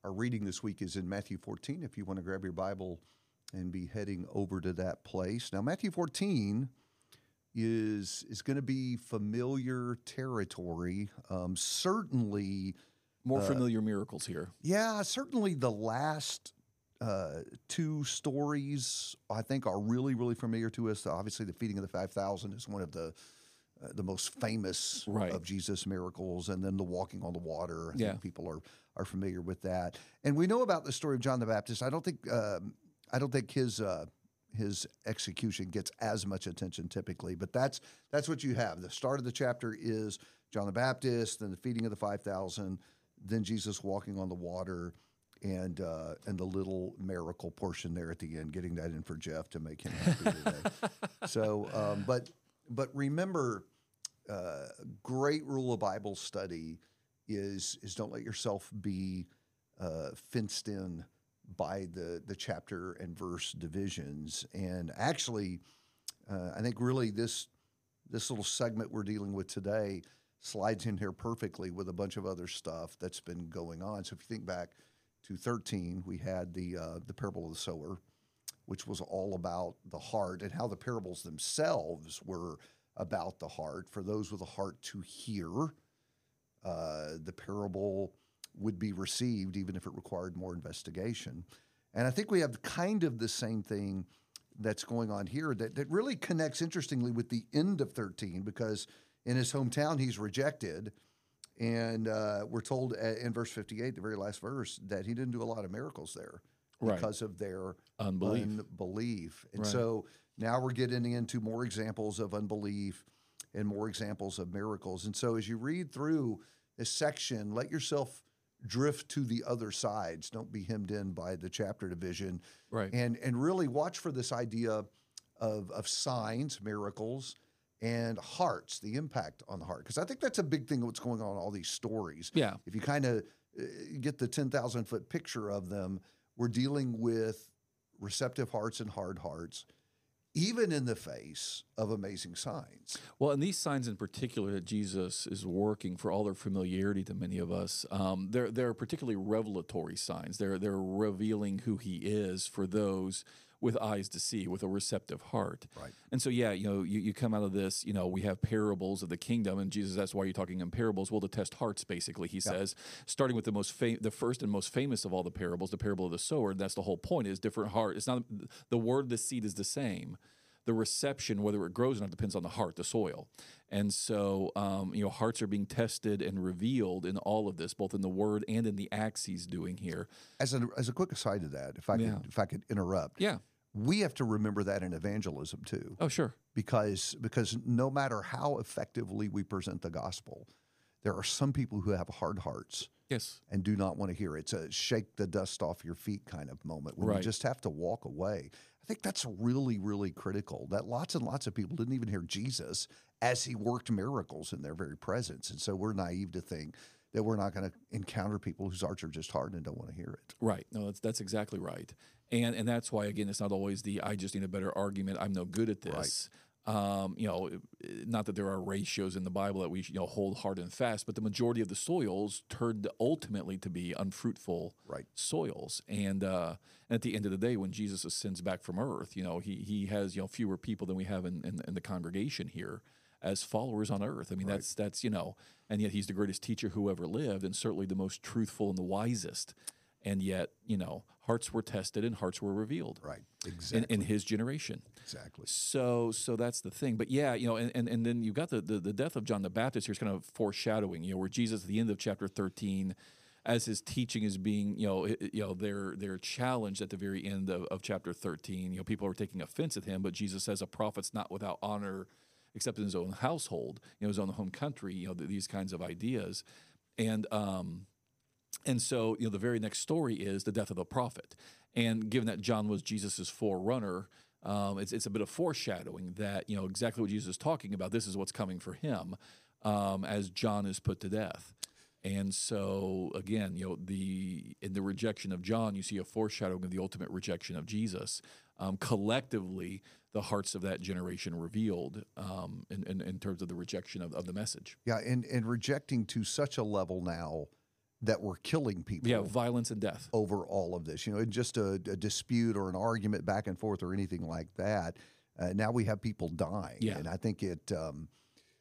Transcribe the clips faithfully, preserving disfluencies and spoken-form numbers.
our reading this week is in Matthew fourteen. If you want to grab your Bible and be heading over to that place. Now, Matthew fourteen is is going to be familiar territory. Um, certainly, More familiar miracles here. yeah, certainly the last uh, two stories I think are really, really familiar to us. Obviously, the feeding of the five thousand is one of the uh, the most famous Right. of Jesus' miracles, and then the walking on the water. I Yeah. think people are are familiar with that, and we know about the story of John the Baptist. I don't think um, I don't think his uh, his execution gets as much attention typically, but that's that's what you have. The start of the chapter is John the Baptist, then the feeding of the five thousand, then Jesus walking on the water, and uh, and the little miracle portion there at the end, getting that in for Jeff to make him happy today. So, um, but but remember, uh, great rule of Bible study is is don't let yourself be uh, fenced in by the the chapter and verse divisions. And actually, uh, I think really this this little segment we're dealing with today slides in here perfectly with a bunch of other stuff that's been going on. So if you think back to thirteen, we had the uh, the parable of the sower, which was all about the heart and how the parables themselves were about the heart. For those with a heart to hear, uh, the parable would be received even if it required more investigation. And I think we have kind of the same thing that's going on here that, that really connects interestingly with the end of thirteen, because in his hometown he's rejected. And uh, we're told in verse fifty-eight, the very last verse, that he didn't do a lot of miracles there Right. because of their Unbelief. unbelief. And Right. so now we're getting into more examples of unbelief and more examples of miracles. And so as you read through this section, let yourself drift to the other sides. Don't be hemmed in by the chapter division. Right. And and really watch for this idea of, of signs, miracles, and hearts, the impact on the heart. Because I think that's a big thing of what's going on in all these stories. Yeah. If you kind of uh, get the ten thousand foot picture of them, we're dealing with receptive hearts and hard hearts, even in the face of amazing signs. Well, and these signs in particular that Jesus is working, for all their familiarity to many of us, um, they're they're particularly revelatory signs. They're they're revealing who He is for those with eyes to see, with a receptive heart. Right. And so, yeah, you know, you, you come out of this, you know, we have parables of the kingdom, and Jesus, that's why you're talking in parables. Well, to test hearts, basically, he says, starting with the most fam- the first and most famous of all the parables, the parable of the sower. That's the whole point, is different heart. It's not the word, the seed is the same. The reception, whether it grows or not, depends on the heart, the soil. And so, um, you know, hearts are being tested and revealed in all of this, both in the word and in the acts he's doing here. As a, as a quick aside to that, if I Yeah. could if I could interrupt, Yeah. we have to remember that in evangelism too. Oh, sure. because because no matter how effectively we present the gospel, there are some people who have hard hearts Yes. and do not want to hear it. It's a shake the dust off your feet kind of moment when Right. you just have to walk away. I think that's really, really critical, that lots and lots of people didn't even hear Jesus as he worked miracles in their very presence. And so we're naive to think that we're not going to encounter people whose hearts are just hardened and don't want to hear it. Right. No, that's that's exactly right. And and that's why, again, it's not always the I just need a better argument, I'm no good at this. Um, you know, not that there are ratios in the Bible that we you know hold hard and fast, but the majority of the soils turned ultimately to be unfruitful Right. soils. And uh, at the end of the day, when Jesus ascends back from earth, you know, he he has you know fewer people than we have in, in, in the congregation here as followers on earth. I mean, Right. that's that's you know, and yet he's the greatest teacher who ever lived, and certainly the most truthful and the wisest. And yet, you know, hearts were tested and hearts were revealed. Right. In, Exactly. in his generation. exactly. So so that's the thing. But yeah, you know, and, and, and then you've got the, the, the death of John the Baptist here is kind of foreshadowing, you know, where Jesus at the end of chapter thirteen, as his teaching is being, you know, it- you know, they're they're challenged at the very end of, of chapter thirteen. You know, people are taking offense at him, but Jesus says a prophet's not without honor except in his own household, you know, his own home country, you know, th- these kinds of ideas. And um And so, you know, the very next story is the death of the prophet. And given that John was Jesus's forerunner, um, it's, it's a bit of foreshadowing that, you know, exactly what Jesus is talking about, this is what's coming for him um, as John is put to death. And so, again, you know, the in the rejection of John, you see a foreshadowing of the ultimate rejection of Jesus. Um, collectively, the hearts of that generation revealed um, in, in, in terms of the rejection of, of the message. Yeah, and, and rejecting to such a level now that were killing people. Yeah, violence and death. Over all of this, you know, in just a, a dispute or an argument back and forth or anything like that. Uh, now we have people dying, Yeah. and I think it um,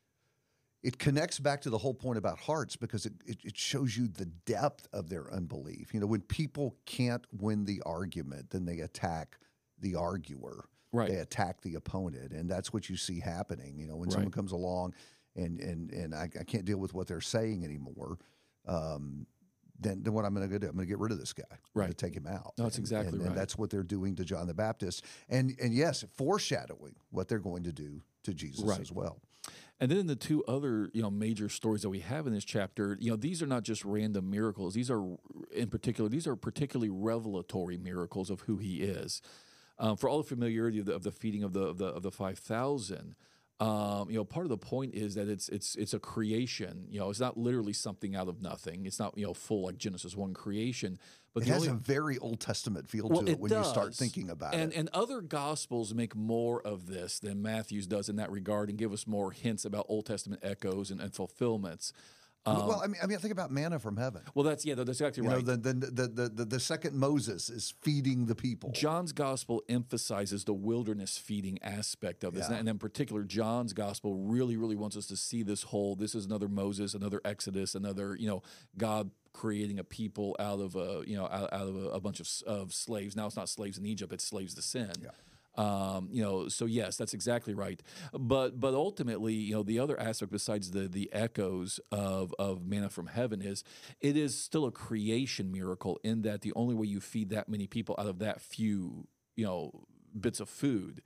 it connects back to the whole point about hearts because it, it it shows you the depth of their unbelief. You know, when people can't win the argument, then they attack the arguer. Right. They attack the opponent, and that's what you see happening. You know, when Right. someone comes along and and and I, I can't deal with what they're saying anymore. Um, Then, then what I'm going to do? I'm going to get rid of this guy. I'm Right. going to take him out. No, that's And- exactly and, right. And that's what they're doing to John the Baptist. And and yes, foreshadowing what they're going to do to Jesus Right. as well. And then the two other, you know, major stories that we have in this chapter, you know, these are not just random miracles. These are, in particular, these are particularly revelatory miracles of who he is. Um, for all the familiarity of the, of the feeding of the of the of the five thousand, um, you know, part of the point is that it's it's it's a creation. You know, it's not literally something out of nothing. It's not, you know, full like Genesis one creation. But It the has only, a very Old Testament feel well, to it, it when you start does. thinking about and, it. And other Gospels make more of this than Matthew's does in that regard and give us more hints about Old Testament echoes and, and fulfillments. Um, well, I mean, I mean, I think about manna from heaven. well, that's, yeah, that's exactly You right. know, the, the, the, the, the, the second Moses is feeding the people. John's gospel emphasizes the wilderness feeding aspect of this. Yeah. And in particular, John's gospel really, really wants us to see this whole, this is another Moses, another Exodus, another, you know, God creating a people out of a, you know, out, out of a, a bunch of, of slaves. Now it's not slaves in Egypt, it's slaves to sin. Yeah. Um, you know, so yes, that's exactly right. But but ultimately, you know, the other aspect besides the the echoes of of manna from heaven is it is still a creation miracle in that the only way you feed that many people out of that few, you know, bits of food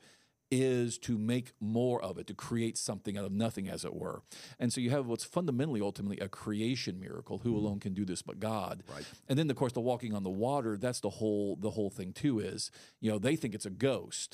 is to make more of it, to create something out of nothing, as it were. And so you have what's fundamentally, ultimately, a creation miracle. Who alone can do this but God? Right. And then, of course, the walking on the water, that's the whole the whole thing, too, is, you know, they think it's a ghost.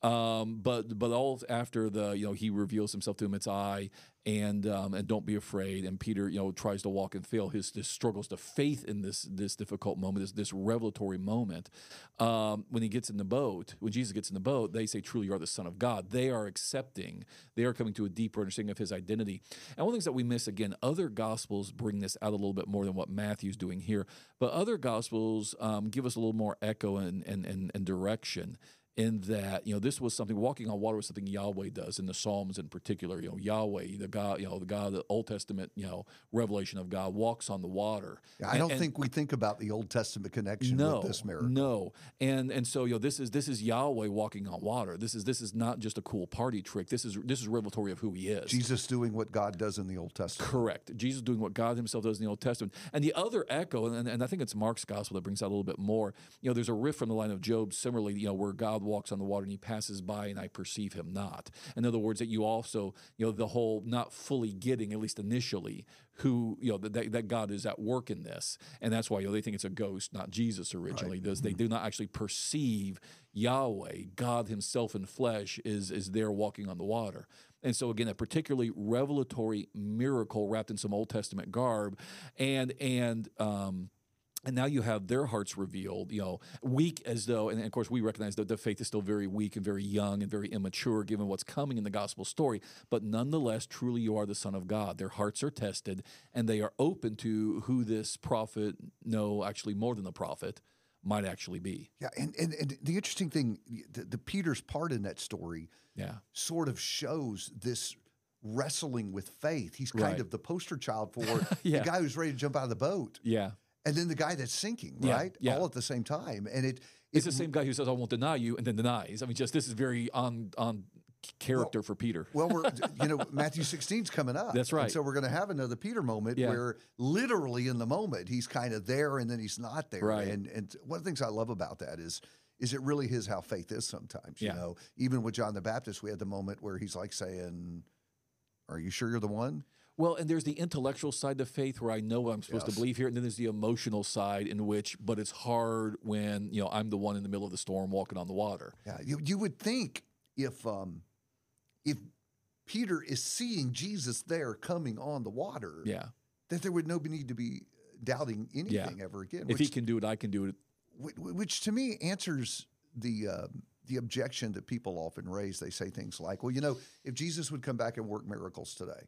Um, but but all after the, you know, he reveals himself to him, it's I, and um, and don't be afraid. And Peter, you know, tries to walk and fail. His, his struggles to faith in this this difficult moment, this this revelatory moment. Um, when he gets in the boat, when Jesus gets in the boat, they say, "Truly, you are the Son of God." They are accepting. They are coming to a deeper understanding of his identity. And one of the things that we miss again, other Gospels bring this out a little bit more than what Matthew's doing here. But other Gospels um, give us a little more echo and and and, and direction. In that, you know, this was something, walking on water was something Yahweh does in the Psalms in particular. You know, Yahweh, the God, you know, the God, the Old Testament, you know, revelation of God walks on the water. I don't And- think we think about the Old Testament connection no, with this miracle. no, and and so you know this is this is Yahweh walking on water. This is this is not just a cool party trick. This is this is revelatory of who he is. Jesus doing what God does in the Old Testament. Correct. Jesus doing what God himself does in the Old Testament. And the other echo, and, and I think it's Mark's gospel that brings out a little bit more, you know, there's a riff from the line of Job, similarly, you know, where God walks on the water and he passes by and I perceive him not. In other words, that you also, you know, the whole not fully getting, at least initially, who, you know, that, that God is at work in this. And that's why, you know, they think it's a ghost, not Jesus originally. Right. Does They do not actually perceive Yahweh, God himself in flesh, is, is there walking on the water. And so again, a particularly revelatory miracle wrapped in some Old Testament garb, and and um, and now you have their hearts revealed, you know, weak as though, and of course we recognize that the faith is still very weak and very young and very immature given what's coming in the gospel story. But nonetheless, truly you are the Son of God. Their hearts are tested, and they are open to who this prophet, no, actually more than the prophet, might actually be. Yeah, and, and, and the interesting thing, the, the Peter's part in that story Yeah. sort of shows this wrestling with faith. He's kind Right. of the poster child for Yeah. the guy who's ready to jump out of the boat, Yeah. and then the guy that's sinking, Yeah, right? yeah. All at the same time, and it, It's it the same guy who says, "I won't deny you," and then denies. I mean, just this is very on on character for Peter. Well, we're you know Matthew sixteen's coming up. That's right. And so we're going to have another Peter moment Yeah. where literally in the moment he's kind of there and then he's not there. Right. And and one of the things I love about that is is it really is how faith is sometimes. Yeah. You know, even with John the Baptist, we had the moment where he's like saying, "Are you sure you're the one?" Well, and there's the intellectual side of faith where I know what I'm supposed Yes. to believe here, and then there's the emotional side in which, but it's hard when, you know, I'm the one in the middle of the storm walking on the water. Yeah. You you would think if um if Peter is seeing Jesus there coming on the water, Yeah. that there would no need to be doubting anything ever again. If he can do it, I can do it. Which, which to me answers the uh, the objection that people often raise. They say things like, "Well, you know, if Jesus would come back and work miracles today,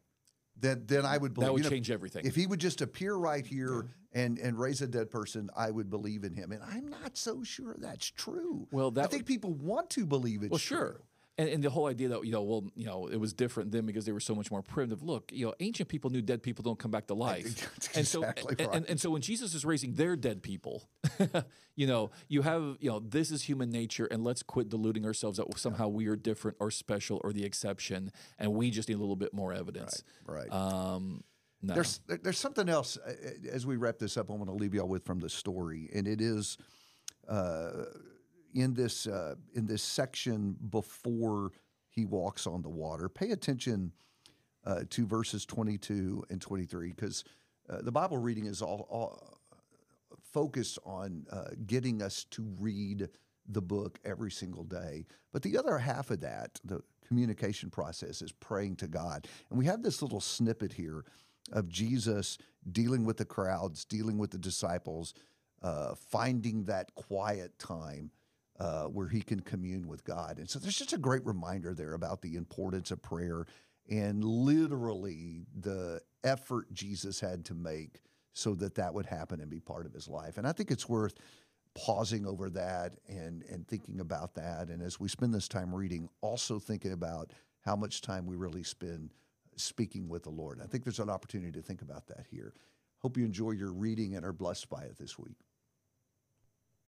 then then I would believe. That would You know, change everything. If he would just appear right here and and raise a dead person, I would believe in him. And I'm not so sure that's true. Well, that I think people want to believe it's Well, sure. true. And, and the whole idea that, you know, well, you know, it was different then because they were so much more primitive. Look, you know, ancient people knew dead people don't come back to life. That's and so, exactly and, right. and, and so when Jesus is raising their dead people, you know, you have, you know, this is human nature, and let's quit deluding ourselves that somehow we are different or special or the exception, and we just need a little bit more evidence. Right. right. Um, no. There's there- there's something else uh, as we wrap this up. I want to leave y'all with from the story, and it is uh, in this uh, in this section before he walks on the water. Pay attention uh, to verses twenty-two and twenty-three, because uh, the Bible reading is all, all focused on uh, getting us to read the book every single day. But the other half of that, the communication process, is praying to God. And we have this little snippet here of Jesus dealing with the crowds, dealing with the disciples, uh, finding that quiet time uh, where he can commune with God. And so there's just a great reminder there about the importance of prayer and literally the effort Jesus had to make so that that would happen and be part of his life. And I think it's worth pausing over that and, and thinking about that. And as we spend this time reading, also thinking about how much time we really spend speaking with the Lord. I think there's an opportunity to think about that here. Hope you enjoy your reading and are blessed by it this week.